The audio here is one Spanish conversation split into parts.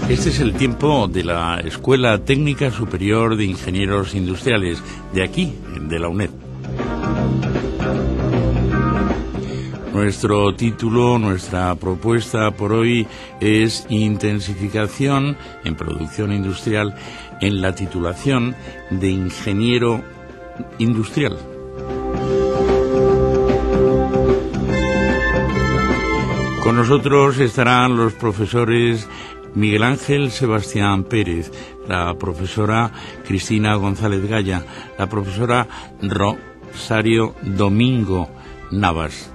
Este es el tiempo de la Escuela Técnica Superior de Ingenieros Industriales, de aquí, de la UNED. Nuestro título, nuestra propuesta por hoy es intensificación en producción industrial en la titulación de ingeniero industrial. Con nosotros estarán los profesores Miguel Ángel Sebastián Pérez, la profesora Cristina González Gaya, la profesora Rosario Domingo Navas.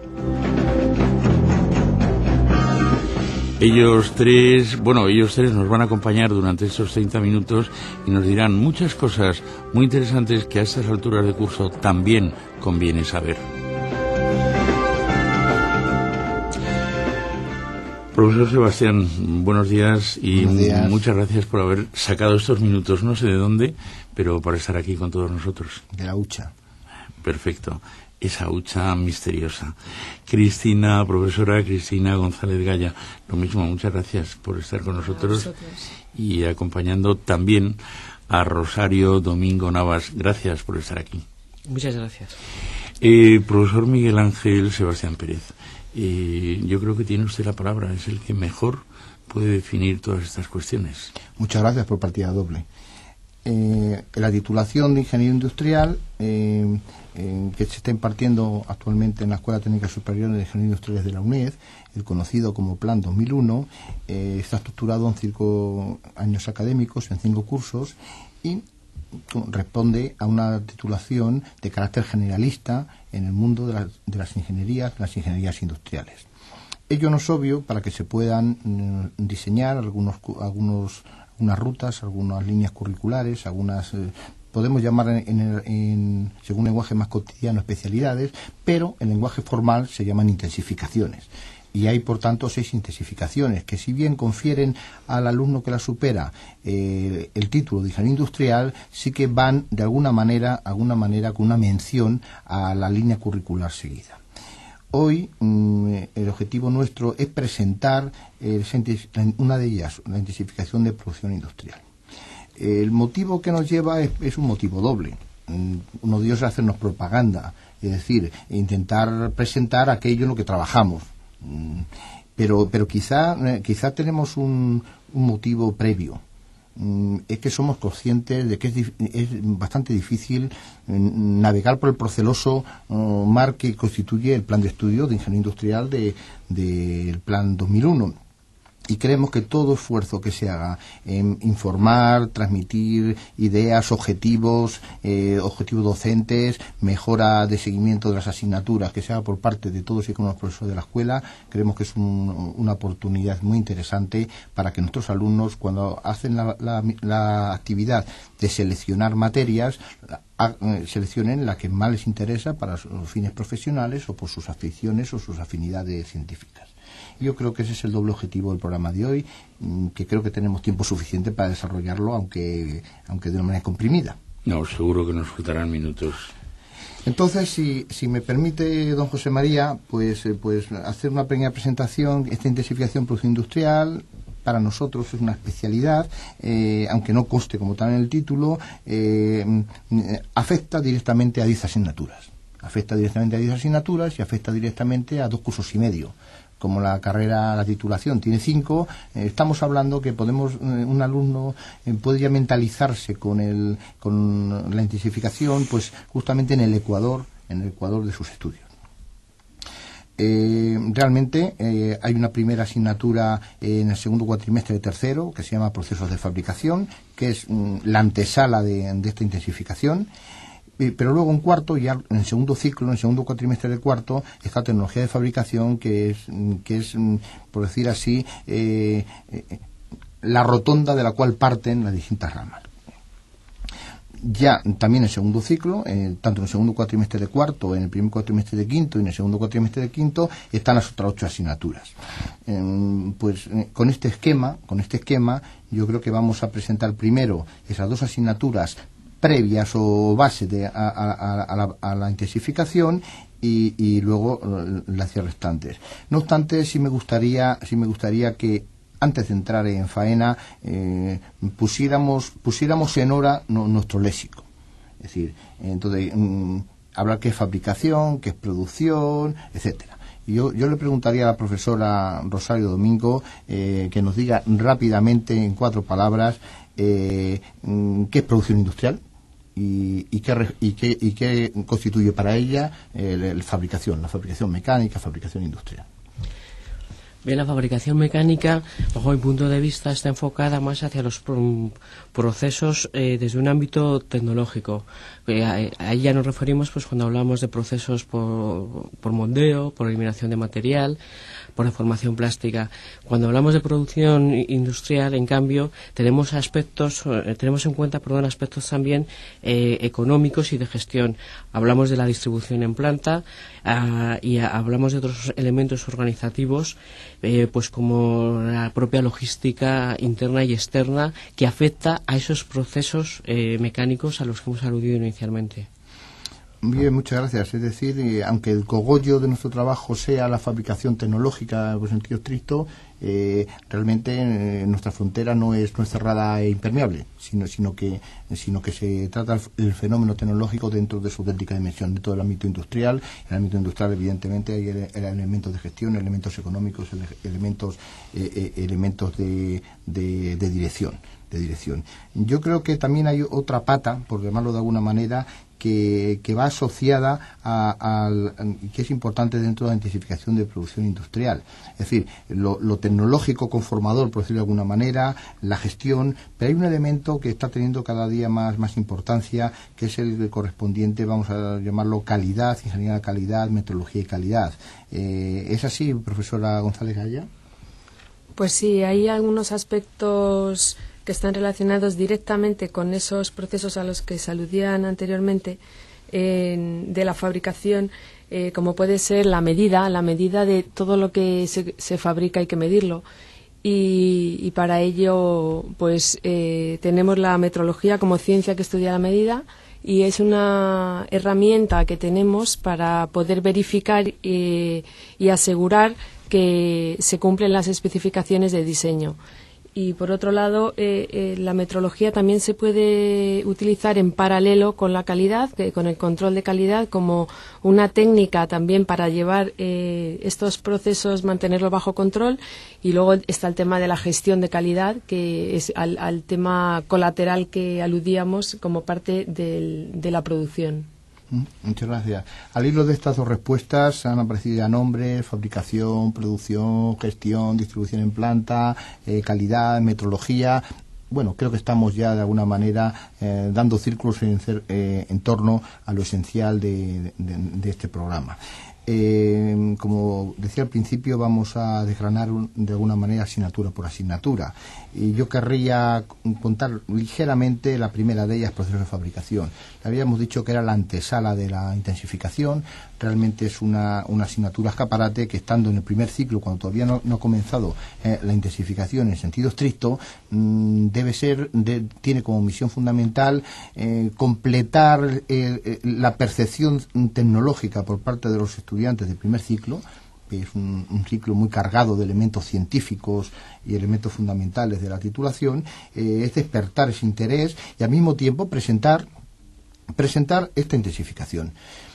Ellos tres nos van a acompañar durante estos 30 minutos y nos dirán muchas cosas muy interesantes que a estas alturas de curso también conviene saber. Profesor Sebastián, buenos días y muchas gracias por haber sacado estos minutos, no sé de dónde, pero para estar aquí con todos nosotros. De la hucha. Perfecto, esa hucha misteriosa. Profesora Cristina González Gaya, lo mismo, muchas gracias por estar con nosotros y acompañando también a Rosario Domingo Navas. Gracias por estar aquí. Muchas gracias. Profesor Miguel Ángel Sebastián Pérez. Yo creo que tiene usted la palabra, es el que mejor puede definir todas estas cuestiones. Muchas gracias por partida doble. La titulación de ingeniero industrial que se está impartiendo actualmente en la Escuela Técnica Superior de Ingenieros Industriales de la UNED, el conocido como Plan 2001, está estructurado en 5 años académicos, en 5 cursos, y responde a una titulación de carácter generalista en el mundo de las ingenierías industriales. Ello no es obvio para que se puedan diseñar algunas rutas, algunas líneas curriculares, podemos llamar según lenguaje más cotidiano especialidades, pero en lenguaje formal se llaman intensificaciones. Y hay, por tanto, 6 intensificaciones que, si bien confieren al alumno que la supera el título de ingeniero industrial, sí que van de alguna manera con una mención a la línea curricular seguida. Hoy el objetivo nuestro es presentar una de ellas, la intensificación de producción industrial. El motivo que nos lleva es un motivo doble. Uno de ellos es hacernos propaganda, es decir, intentar presentar aquello en lo que trabajamos. Pero quizá tenemos un motivo previo. Es que somos conscientes de que es bastante difícil navegar por el proceloso mar que constituye el plan de estudio de ingeniería industrial del Plan 2001. Y creemos que todo esfuerzo que se haga en informar, transmitir ideas, objetivos docentes, mejora de seguimiento de las asignaturas que se haga por parte de todos y con los profesores de la escuela, creemos que es una oportunidad muy interesante para que nuestros alumnos, cuando hacen la actividad de seleccionar materias, seleccionen la que más les interesa para sus fines profesionales o por sus aficiones o sus afinidades científicas. Yo creo que ese es el doble objetivo del programa de hoy, que creo que tenemos tiempo suficiente para desarrollarlo, aunque de una manera comprimida. No, seguro que nos faltarán minutos. Entonces, si me permite, don José María, pues hacer una pequeña presentación. Esta intensificación producción industrial para nosotros es una especialidad, aunque no conste como tal en el título, afecta directamente a 10 asignaturas. Afecta directamente a 10 asignaturas y afecta directamente a 2 cursos y medio. Como la titulación tiene 5, estamos hablando que un alumno puede ya mentalizarse con la intensificación, pues justamente en el ecuador de sus estudios. Realmente hay una primera asignatura en el segundo cuatrimestre de tercero que se llama procesos de fabricación, que es la antesala de esta intensificación. Pero luego en cuarto, ya en el segundo ciclo, en el segundo cuatrimestre de cuarto, está tecnología de fabricación, que es por decir así, la rotonda de la cual parten las distintas ramas. Ya también en el segundo ciclo, tanto en el segundo cuatrimestre de cuarto, en el primer cuatrimestre de quinto y en el segundo cuatrimestre de quinto, están las otras 8 asignaturas. Con este esquema, yo creo que vamos a presentar primero esas 2 asignaturas previas o base a la intensificación y luego las restantes. No obstante, sí me gustaría que antes de entrar en faena, pusiéramos en hora nuestro léxico. Es decir, entonces, hablar qué es fabricación, qué es producción, etcétera. Yo le preguntaría a la profesora Rosario Domingo que nos diga rápidamente, en 4 palabras, qué es producción industrial y qué constituye para ella la fabricación mecánica, fabricación industrial. Bien, la fabricación mecánica, bajo mi punto de vista, está enfocada más hacia los procesos desde un ámbito tecnológico. Ahí ya nos referimos pues cuando hablamos de procesos por moldeo, por eliminación de material, por deformación plástica. Cuando hablamos de producción industrial, en cambio, tenemos en cuenta aspectos también económicos y de gestión. Hablamos de la distribución en planta y hablamos de otros elementos organizativos, pues como la propia logística interna y externa que afecta a esos procesos mecánicos a los que hemos aludido inicialmente. Bien, muchas gracias. Es decir, aunque el cogollo de nuestro trabajo sea la fabricación tecnológica en sentido estricto, realmente nuestra frontera no es cerrada e impermeable, sino que se trata el fenómeno tecnológico dentro de su auténtica dimensión, dentro del ámbito industrial. En el ámbito industrial, evidentemente, hay elementos de gestión, elementos económicos, elementos de dirección. Yo creo que también hay otra pata, por llamarlo de alguna manera, que va asociada que es importante dentro de la intensificación de producción industrial. Es decir, lo tecnológico conformador, por decirlo de alguna manera, la gestión, pero hay un elemento que está teniendo cada día más importancia, que es el correspondiente, vamos a llamarlo calidad, ingeniería de calidad, metrología y calidad. ¿Es así, profesora González Gaya? Pues sí, hay algunos aspectos que están relacionados directamente con esos procesos a los que se aludían anteriormente de la fabricación, como puede ser la medida de todo lo que se fabrica, hay que medirlo. Y para ello pues tenemos la metrología como ciencia que estudia la medida, y es una herramienta que tenemos para poder verificar y asegurar que se cumplen las especificaciones de diseño. Y por otro lado, la metrología también se puede utilizar en paralelo con la calidad, con el control de calidad, como una técnica también para llevar estos procesos, mantenerlos bajo control. Y luego está el tema de la gestión de calidad, que es al tema colateral que aludíamos como parte de la producción. Muchas gracias. Al hilo de estas 2 respuestas han aparecido ya nombres: fabricación, producción, gestión, distribución en planta, calidad, metrología. Bueno, creo que estamos ya de alguna manera dando círculos en torno a lo esencial de este programa. Como decía al principio, vamos a desgranar de alguna manera asignatura por asignatura. Y yo querría contar ligeramente la primera de ellas, procesos de fabricación. Habíamos dicho que era la antesala de la intensificación. Realmente es una asignatura escaparate que, estando en el primer ciclo, cuando todavía no ha comenzado la intensificación en sentido estricto, tiene como misión fundamental completar la percepción tecnológica por parte de los estudiantes del primer ciclo. Es un ciclo muy cargado de elementos científicos y elementos fundamentales de la titulación. Es despertar ese interés y al mismo tiempo presentar esta intensificación.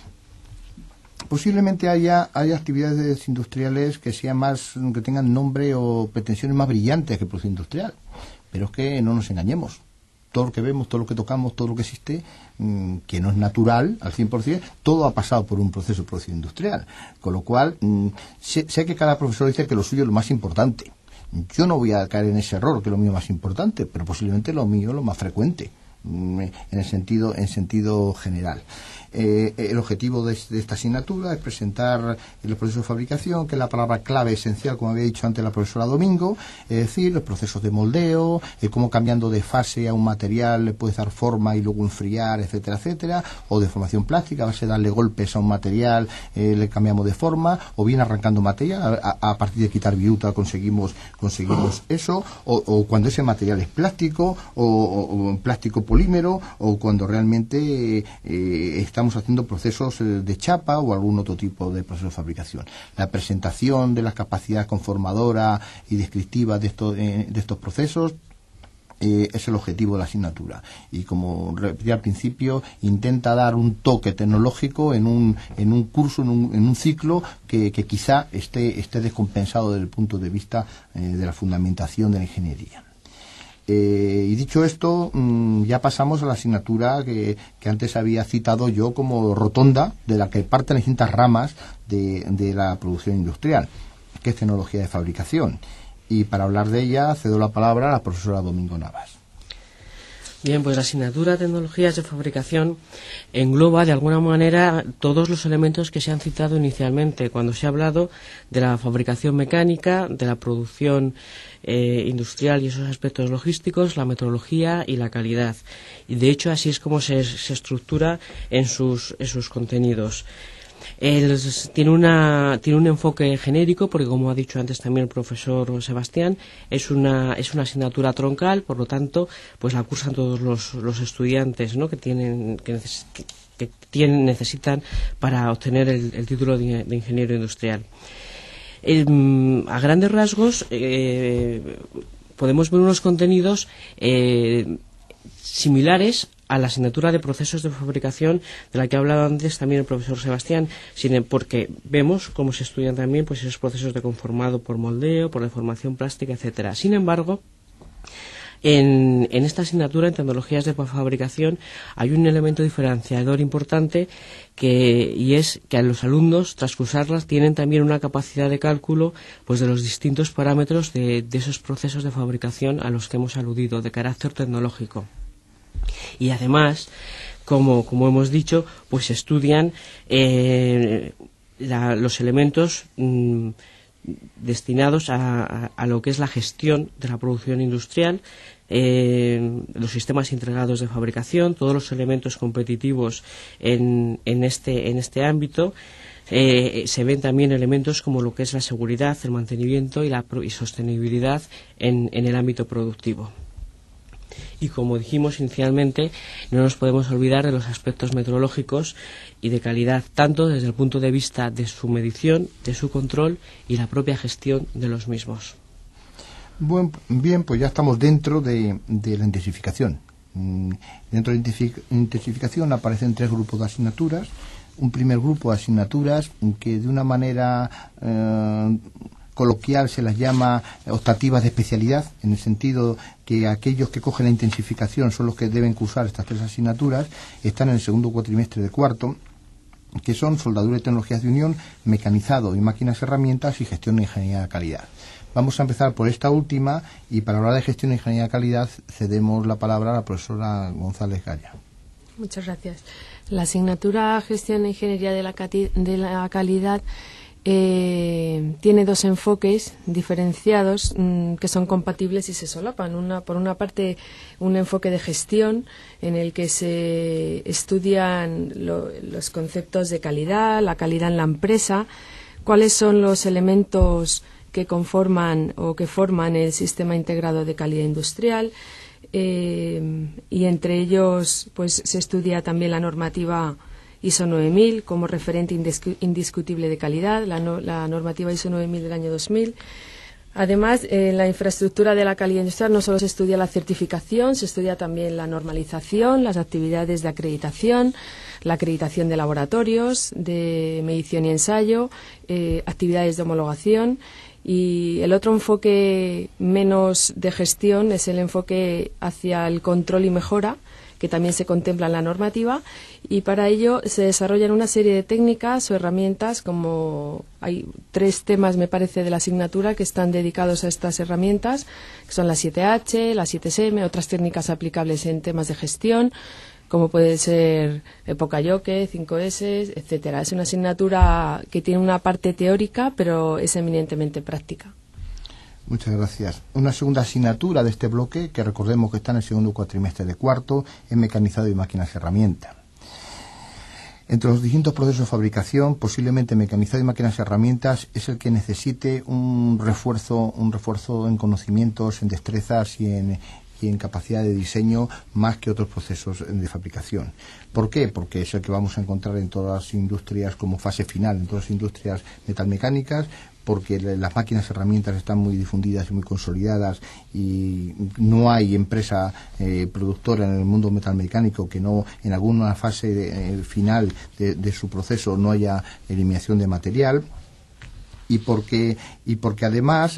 Posiblemente haya actividades industriales que tengan nombre o pretensiones más brillantes que producción industrial, pero es que no nos engañemos. Todo lo que vemos, todo lo que tocamos, todo lo que existe, que no es natural al 100%, todo ha pasado por un proceso de producción industrial. Con lo cual, sé que cada profesor dice que lo suyo es lo más importante. Yo no voy a caer en ese error, que lo mío es más importante, pero posiblemente lo mío es lo más frecuente, en sentido general. El objetivo de esta asignatura es presentar los procesos de fabricación, que es la palabra clave esencial, como había dicho antes la profesora Domingo, es decir, los procesos de moldeo, cómo cambiando de fase a un material le puedes dar forma y luego enfriar, etcétera, etcétera, o deformación plástica, a base de darle golpes a un material, le cambiamos de forma, o bien arrancando material, a partir de quitar viuta conseguimos eso, o cuando ese material es plástico, o plástico polímero o cuando realmente estamos haciendo procesos de chapa o algún otro tipo de proceso de fabricación. La presentación de la capacidad conformadora y descriptiva de estos procesos es el objetivo de la asignatura, y como repetí al principio, intenta dar un toque tecnológico en un curso, en un ciclo que quizá esté descompensado desde el punto de vista de la fundamentación de la ingeniería. Y dicho esto, ya pasamos a la asignatura que antes había citado yo como rotonda, de la que parten las distintas ramas de la producción industrial, que es tecnología de fabricación. Y para hablar de ella cedo la palabra a la profesora Domingo Navas. Bien, pues la asignatura Tecnologías de Fabricación engloba de alguna manera todos los elementos que se han citado inicialmente cuando se ha hablado de la fabricación mecánica, de la producción industrial y esos aspectos logísticos, la metrología y la calidad. Y de hecho así es como se estructura en sus contenidos. Tiene un enfoque genérico porque, como ha dicho antes también el profesor Sebastián, es una asignatura troncal, por lo tanto pues la cursan todos los estudiantes, ¿no?, que necesitan para obtener el título de ingeniero industrial. A grandes rasgos podemos ver unos contenidos similares a la asignatura de procesos de fabricación de la que ha hablado antes también el profesor Sebastián, porque vemos cómo se estudian también pues esos procesos de conformado por moldeo, por deformación plástica, etcétera. Sin embargo, en esta asignatura, en tecnologías de fabricación, hay un elemento diferenciador importante y es que a los alumnos, tras cursarlas, tienen también una capacidad de cálculo pues de los distintos parámetros de esos procesos de fabricación a los que hemos aludido, de carácter tecnológico. Y además, como hemos dicho, pues estudian los elementos destinados a lo que es la gestión de la producción industrial, los sistemas integrados de fabricación, todos los elementos competitivos en este ámbito. Se ven también elementos como lo que es la seguridad, el mantenimiento y sostenibilidad en el ámbito productivo. Y como dijimos inicialmente, no nos podemos olvidar de los aspectos metrológicos y de calidad, tanto desde el punto de vista de su medición, de su control y la propia gestión de los mismos. Bien, pues ya estamos dentro de la intensificación. Dentro de la intensificación aparecen 3 grupos de asignaturas. Un primer grupo de asignaturas que de una manera coloquial se las llama optativas de especialidad, en el sentido que aquellos que cogen la intensificación son los que deben cursar estas 3 asignaturas, están en el segundo cuatrimestre de cuarto, que son soldadura y tecnologías de unión, mecanizado y máquinas y herramientas y gestión de ingeniería de calidad. Vamos a empezar por esta última, y para hablar de gestión de ingeniería de calidad cedemos la palabra a la profesora González Gaya. Muchas gracias. La asignatura Gestión e Ingeniería de la Calidad tiene 2 enfoques diferenciados que son compatibles y se solapan. Por una parte, un enfoque de gestión en el que se estudian los conceptos de calidad, la calidad en la empresa, cuáles son los elementos que conforman o que forman el sistema integrado de calidad industrial, y entre ellos pues se estudia también la normativa ISO 9000 como referente indiscutible de calidad, la normativa ISO 9000 del año 2000. Además, en la infraestructura de la calidad industrial no solo se estudia la certificación, se estudia también la normalización, las actividades de acreditación, la acreditación de laboratorios, de medición y ensayo, actividades de homologación. Y el otro enfoque menos de gestión es el enfoque hacia el control y mejora, que también se contempla en la normativa, y para ello se desarrollan una serie de técnicas o herramientas, como hay 3 temas, me parece, de la asignatura que están dedicados a estas herramientas, que son la 7H, la 7SM, otras técnicas aplicables en temas de gestión, como puede ser Pokayoke, 5S, etcétera. Es una asignatura que tiene una parte teórica, pero es eminentemente práctica. Muchas gracias. Una segunda asignatura de este bloque, que recordemos que está en el segundo cuatrimestre de cuarto, es mecanizado y máquinas y herramientas. Entre los distintos procesos de fabricación, posiblemente mecanizado y máquinas y herramientas es el que necesite un refuerzo en conocimientos, en destrezas y y en capacidad de diseño más que otros procesos de fabricación. ¿Por qué? Porque es el que vamos a encontrar en todas las industrias como fase final, en todas las industrias metalmecánicas, porque las máquinas herramientas están muy difundidas y muy consolidadas y no hay empresa productora en el mundo metalmecánico que no en alguna fase final de su proceso no haya eliminación de material. Y porque además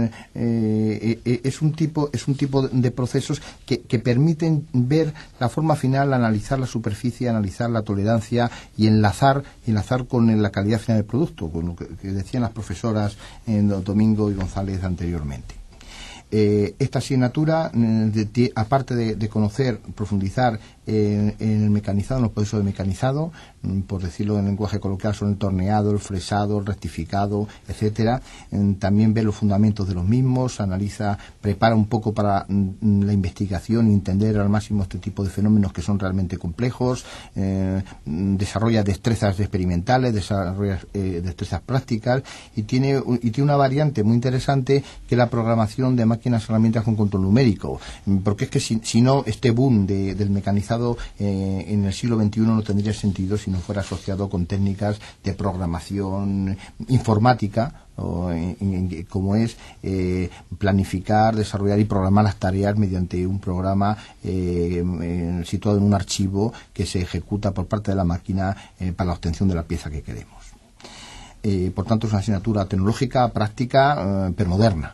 es un tipo de procesos que permiten ver la forma final, analizar la superficie, analizar la tolerancia y enlazar con la calidad final del producto, con lo que decían las profesoras Domingo y González anteriormente. Esta asignatura, aparte de conocer, profundizar en el mecanizado, en los procesos de mecanizado, por decirlo en lenguaje coloquial, son el torneado, el fresado, el rectificado, etcétera. También ve los fundamentos de los mismos, prepara un poco para la investigación y entender al máximo este tipo de fenómenos que son realmente complejos, desarrolla destrezas experimentales, desarrolla destrezas prácticas y tiene una variante muy interesante que es la programación de máquinas y herramientas con control numérico, porque es que si no, este boom del mecanizado en el siglo XXI no tendría sentido si no fuera asociado con técnicas de programación informática, como es planificar, desarrollar y programar las tareas mediante un programa situado en un archivo que se ejecuta por parte de la máquina para la obtención de la pieza que queremos. Por tanto, es una asignatura tecnológica, práctica, pero moderna,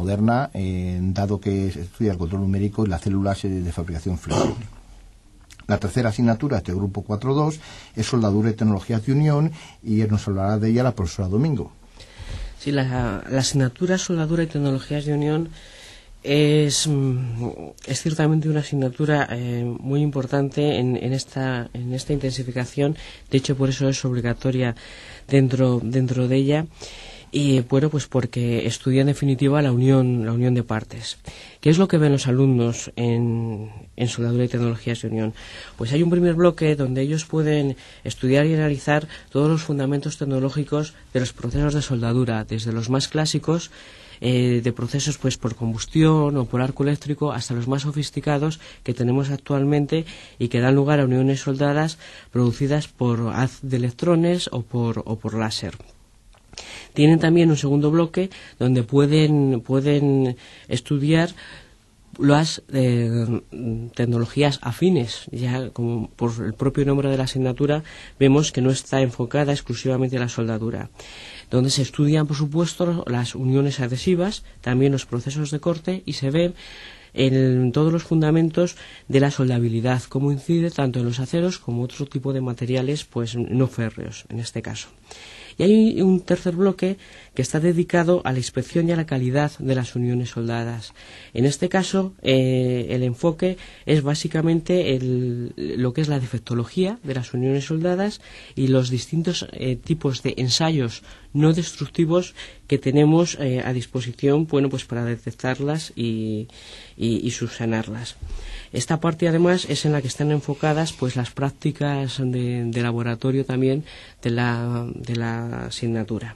dado que estudia el control numérico y las células de fabricación flexible. La tercera asignatura, este grupo 4.2, es soldadura y tecnologías de unión, y nos hablará de ella la profesora Domingo. Sí, la asignatura soldadura y tecnologías de unión es ciertamente una asignatura muy importante en esta intensificación. De hecho, por eso es obligatoria dentro de ella. Y bueno, pues porque estudia en definitiva la unión de partes. ¿Qué es lo que ven los alumnos en soldadura y tecnologías de unión? Pues hay un primer bloque donde ellos pueden estudiar y analizar todos los fundamentos tecnológicos de los procesos de soldadura, desde los más clásicos, de procesos pues por combustión o por arco eléctrico, hasta los más sofisticados que tenemos actualmente y que dan lugar a uniones soldadas producidas por haz de electrones o por láser. Tienen también un segundo bloque donde pueden estudiar las tecnologías afines. Ya como por el propio nombre de la asignatura vemos que no está enfocada exclusivamente a la soldadura, donde se estudian por supuesto las uniones adhesivas, también los procesos de corte, y se ven en todos los fundamentos de la soldabilidad, cómo incide tanto en los aceros como otro tipo de materiales pues no férreos en este caso. Y hay un tercer bloque que está dedicado a la inspección y a la calidad de las uniones soldadas. En este caso, el enfoque es básicamente lo que es la defectología de las uniones soldadas y los distintos tipos de ensayos no destructivos que tenemos a disposición, bueno, pues para detectarlas y subsanarlas. Esta parte además es en la que están enfocadas pues las prácticas de laboratorio también de la asignatura.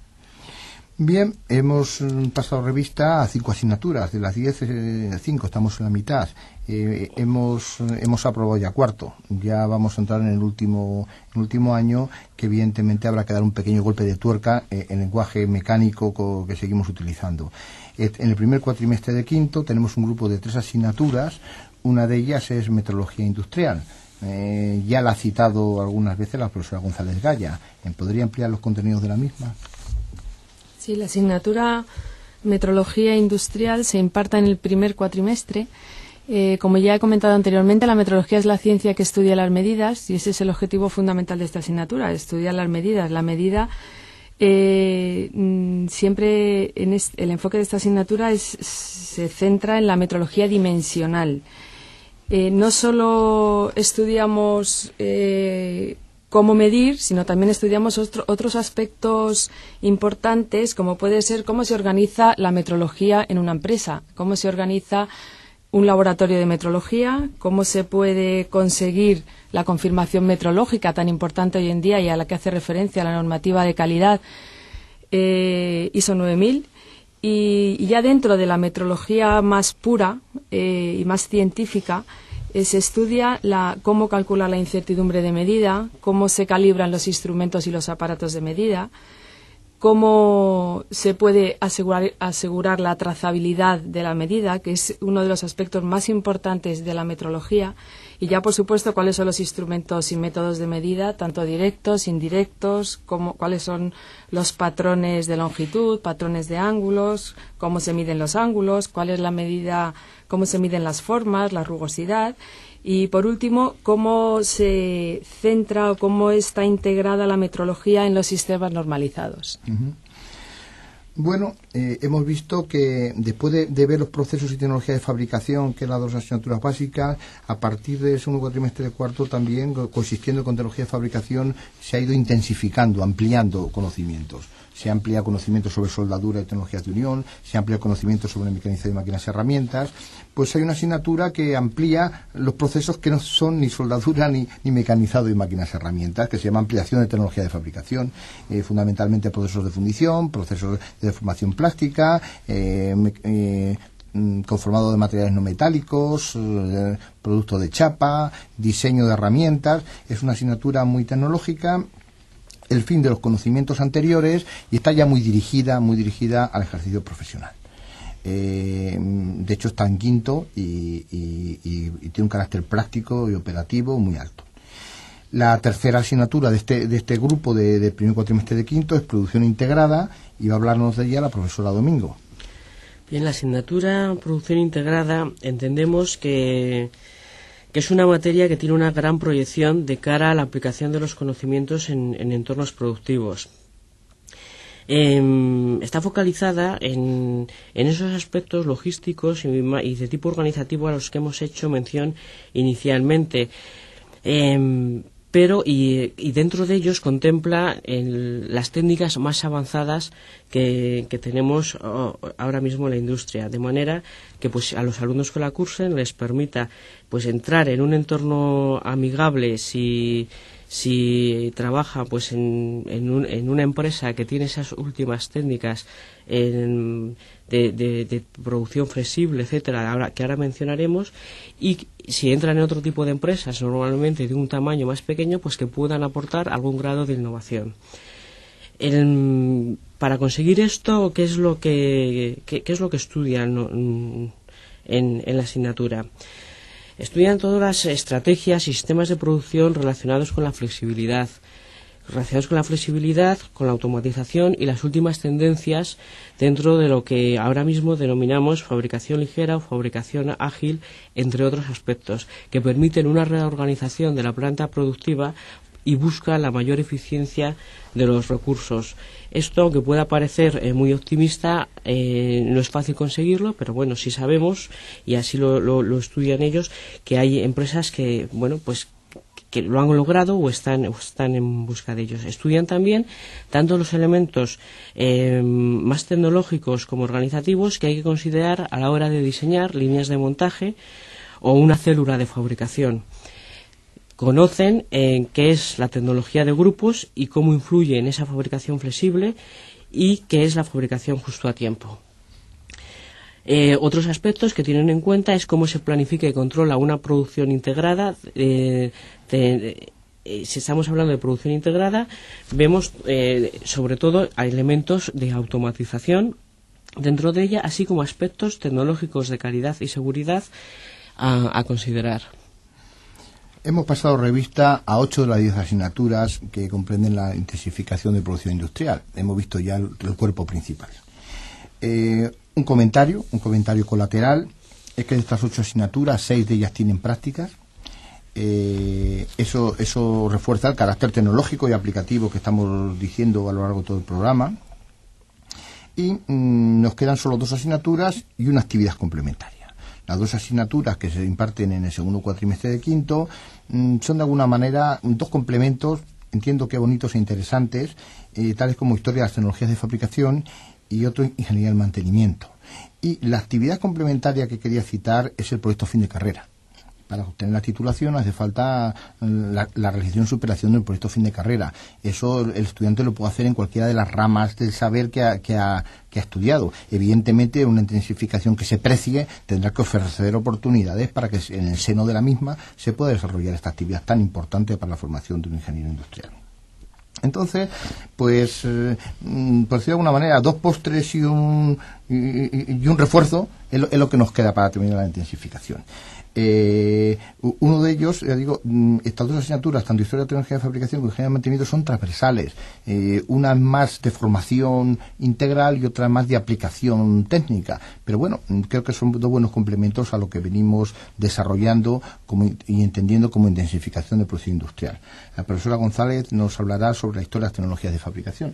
Bien, hemos pasado revista a 5 asignaturas. De las 10, 5 estamos en la mitad. Hemos aprobado ya cuarto. Ya vamos a entrar en el último año, que evidentemente habrá que dar un pequeño golpe de tuerca en el lenguaje mecánico que seguimos utilizando. En el primer cuatrimestre de quinto tenemos un grupo de 3 asignaturas. Una de ellas es metrología industrial. Ya la ha citado algunas veces la profesora González Gaya. ¿Podría ampliar los contenidos de la misma? Sí, la asignatura metrología industrial se imparta en el primer cuatrimestre. Como ya he comentado anteriormente, la metrología es la ciencia que estudia las medidas, y ese es el objetivo fundamental de esta asignatura, estudiar las medidas. La medida, siempre el enfoque de esta asignatura se centra en la metrología dimensional. No solo estudiamos cómo medir, sino también estudiamos otros aspectos importantes, como puede ser cómo se organiza la metrología en una empresa, cómo se organiza un laboratorio de metrología, cómo se puede conseguir la confirmación metrológica tan importante hoy en día y a la que hace referencia la normativa de calidad ISO 9000. Y ya dentro de la metrología más pura, y más científica, se estudia cómo calcular la incertidumbre de medida, cómo se calibran los instrumentos y los aparatos de medida, cómo se puede asegurar la trazabilidad de la medida, que es uno de los aspectos más importantes de la metrología, y ya, por supuesto, cuáles son los instrumentos y métodos de medida, tanto directos, indirectos, cuáles son los patrones de longitud, patrones de ángulos, cómo se miden los ángulos, cuál es la medida, cómo se miden las formas, la rugosidad. Y, por último, cómo se centra o cómo está integrada la metrología en los sistemas normalizados. Uh-huh. Bueno, hemos visto que después de ver los procesos y tecnología de fabricación, que es las dos asignaturas básicas, a partir del segundo cuatrimestre de cuarto también, consistiendo con tecnología de fabricación, se ha ido intensificando, ampliando conocimientos. Se amplía conocimiento sobre soldadura y tecnologías de unión, se amplía conocimiento sobre mecanización de máquinas y herramientas. Pues hay una asignatura que amplía los procesos que no son ni soldadura ni mecanizado y máquinas y herramientas, que se llama ampliación de tecnología de fabricación, fundamentalmente procesos de fundición, procesos de deformación plástica, conformado de materiales no metálicos, producto de chapa, diseño de herramientas. Es una asignatura muy tecnológica, el fin de los conocimientos anteriores, y está ya muy dirigida al ejercicio profesional. De hecho está en quinto y tiene un carácter práctico y operativo muy alto. La tercera asignatura de este grupo de primer cuatrimestre de quinto es producción integrada, y va a hablarnos de ella la profesora Domingo. Bien, la asignatura producción integrada entendemos que es una materia que tiene una gran proyección de cara a la aplicación de los conocimientos en entornos productivos. Está focalizada en esos aspectos logísticos y de tipo organizativo a los que hemos hecho mención inicialmente, pero dentro de ellos contempla las técnicas más avanzadas que tenemos ahora mismo en la industria, de manera que pues a los alumnos que la cursen les permita pues entrar en un entorno amigable si trabaja pues en una empresa que tiene esas últimas técnicas de producción flexible, etcétera, que ahora mencionaremos, y si entran en otro tipo de empresas, normalmente de un tamaño más pequeño, pues que puedan aportar algún grado de innovación. Para conseguir esto, ¿qué es lo que estudian en la asignatura? Estudian todas las estrategias y sistemas de producción relacionados con la flexibilidad, con la automatización y las últimas tendencias dentro de lo que ahora mismo denominamos fabricación ligera o fabricación ágil, entre otros aspectos, que permiten una reorganización de la planta productiva y busca la mayor eficiencia de los recursos. Esto, aunque pueda parecer muy optimista, no es fácil conseguirlo, pero bueno, sí sabemos, y así lo estudian ellos, que hay empresas que, bueno, pues que lo han logrado o están en busca de ellos. Estudian también tanto los elementos más tecnológicos como organizativos que hay que considerar a la hora de diseñar líneas de montaje o una célula de fabricación. Conocen qué es la tecnología de grupos y cómo influye en esa fabricación flexible, y qué es la fabricación justo a tiempo. Otros aspectos que tienen en cuenta es cómo se planifica y controla una producción integrada. Si estamos hablando de producción integrada, vemos sobre todo a elementos de automatización dentro de ella, así como aspectos tecnológicos de calidad y seguridad a considerar. Hemos pasado revista a 8 de las 10 asignaturas que comprenden la intensificación de producción industrial. Hemos visto ya el cuerpo principal. Un comentario colateral es que de estas 8 asignaturas, 6 de ellas tienen prácticas. Eso refuerza el carácter tecnológico y aplicativo que estamos diciendo a lo largo de todo el programa. Y nos quedan solo 2 asignaturas y una actividad complementaria. Las 2 asignaturas que se imparten en el segundo cuatrimestre de quinto son de alguna manera 2 complementos, entiendo que bonitos e interesantes, tales como historia de las tecnologías de fabricación y otro ingeniería del mantenimiento. Y la actividad complementaria que quería citar es el proyecto fin de carrera, para obtener la titulación hace falta la realización y superación del proyecto fin de carrera. Eso el estudiante lo puede hacer en cualquiera de las ramas del saber que ha estudiado. Evidentemente, una intensificación que se precie tendrá que ofrecer oportunidades para que en el seno de la misma se pueda desarrollar esta actividad tan importante para la formación de un ingeniero industrial. Entonces, pues, por decirlo de alguna manera, 2 postres y un refuerzo es lo que nos queda para terminar la intensificación. Uno de ellos, ya digo, estas 2 asignaturas, tanto Historia, Tecnología de Fabricación como Ingeniería de Mantenimiento, son transversales. Una más de formación integral y otra más de aplicación técnica. Pero bueno, creo que son 2 buenos complementos a lo que venimos desarrollando y entendiendo como intensificación del proceso industrial. La profesora González nos hablará sobre la historia de las tecnologías de fabricación.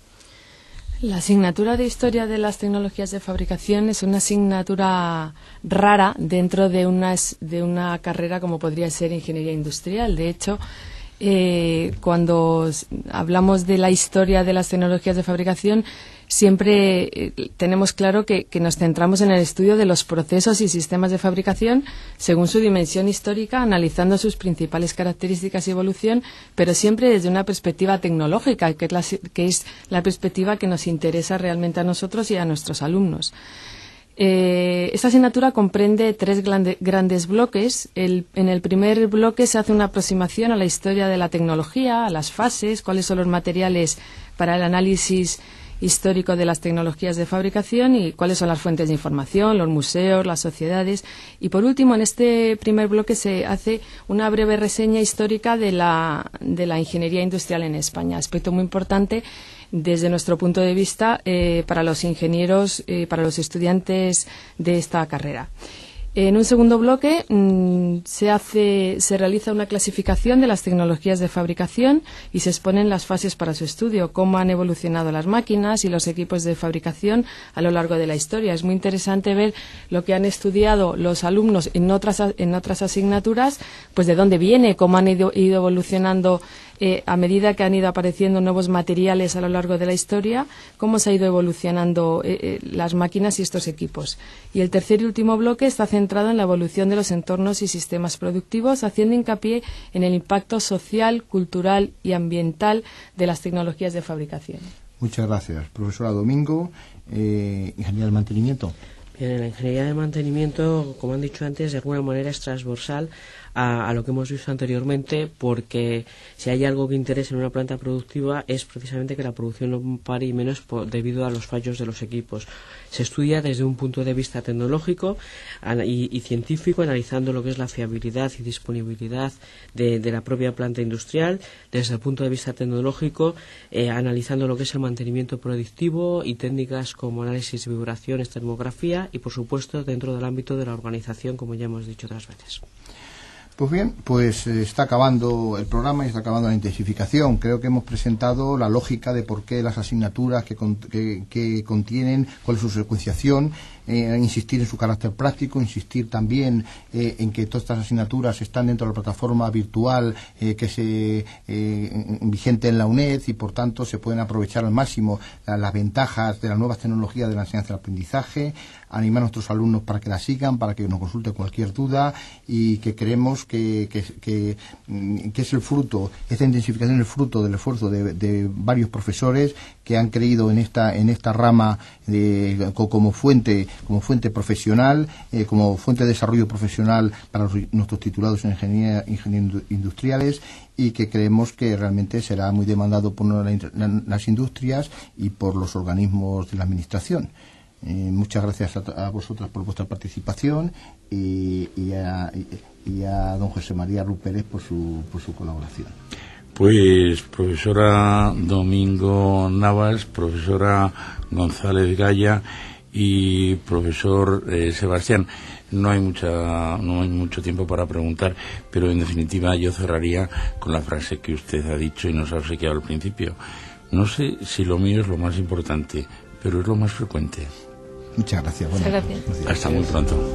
La asignatura de Historia de las Tecnologías de Fabricación es una asignatura rara dentro de una carrera como podría ser Ingeniería Industrial. De hecho, cuando hablamos de la historia de las tecnologías de fabricación, siempre tenemos claro que nos centramos en el estudio de los procesos y sistemas de fabricación según su dimensión histórica, analizando sus principales características y evolución, pero siempre desde una perspectiva tecnológica, que es la perspectiva que nos interesa realmente a nosotros y a nuestros alumnos. Esta asignatura comprende 3 grandes bloques. En el primer bloque se hace una aproximación a la historia de la tecnología, a las fases, cuáles son los materiales para el análisis histórico de las tecnologías de fabricación y cuáles son las fuentes de información, los museos, las sociedades. Y por último, en este primer bloque se hace una breve reseña histórica de la ingeniería industrial en España, aspecto muy importante desde nuestro punto de vista para los ingenieros, para los estudiantes de esta carrera. En un segundo bloque se realiza una clasificación de las tecnologías de fabricación y se exponen las fases para su estudio, cómo han evolucionado las máquinas y los equipos de fabricación a lo largo de la historia. Es muy interesante ver lo que han estudiado los alumnos en otras asignaturas, pues de dónde viene, cómo han ido evolucionando a medida que han ido apareciendo nuevos materiales a lo largo de la historia, cómo se ha ido evolucionando las máquinas y estos equipos. Y el tercer y último bloque está centrado en la evolución de los entornos y sistemas productivos, haciendo hincapié en el impacto social, cultural y ambiental de las tecnologías de fabricación. Muchas gracias. Profesora Domingo, Ingeniería del Mantenimiento. Bien, la ingeniería de mantenimiento, como han dicho antes, de alguna manera es transversal a lo que hemos visto anteriormente, porque si hay algo que interesa en una planta productiva es precisamente que la producción no pare y menos debido a los fallos de los equipos. Se estudia desde un punto de vista tecnológico y científico, analizando lo que es la fiabilidad y disponibilidad de la propia planta industrial, desde el punto de vista tecnológico, analizando lo que es el mantenimiento predictivo y técnicas como análisis de vibraciones, termografía y, por supuesto, dentro del ámbito de la organización, como ya hemos dicho otras veces. Pues bien, pues está acabando el programa y está acabando la intensificación. Creo que hemos presentado la lógica de por qué las asignaturas que contienen, cuál es su secuenciación, insistir en su carácter práctico, insistir también en que todas estas asignaturas están dentro de la plataforma virtual que se vigente en la UNED y por tanto se pueden aprovechar al máximo las ventajas de las nuevas tecnologías de la enseñanza y el aprendizaje, animar a nuestros alumnos para que la sigan, para que nos consulten cualquier duda y que creemos que es el fruto, esta intensificación es el fruto del esfuerzo de varios profesores que han creído en esta rama como fuente profesional, como fuente de desarrollo profesional para nuestros titulados en ingenieros industriales y que creemos que realmente será muy demandado por las industrias y por los organismos de la administración. Muchas gracias a vosotras por vuestra participación y a don José María Rupérez por su colaboración. Pues profesora Domingo Navas, profesora González Gaya y profesor Sebastián, no hay mucho tiempo para preguntar, pero en definitiva yo cerraría con la frase que usted ha dicho y nos ha obsequiado al principio. No sé si lo mío es lo más importante, pero es lo más frecuente. Muchas gracias. Muchas gracias. Hasta muy pronto.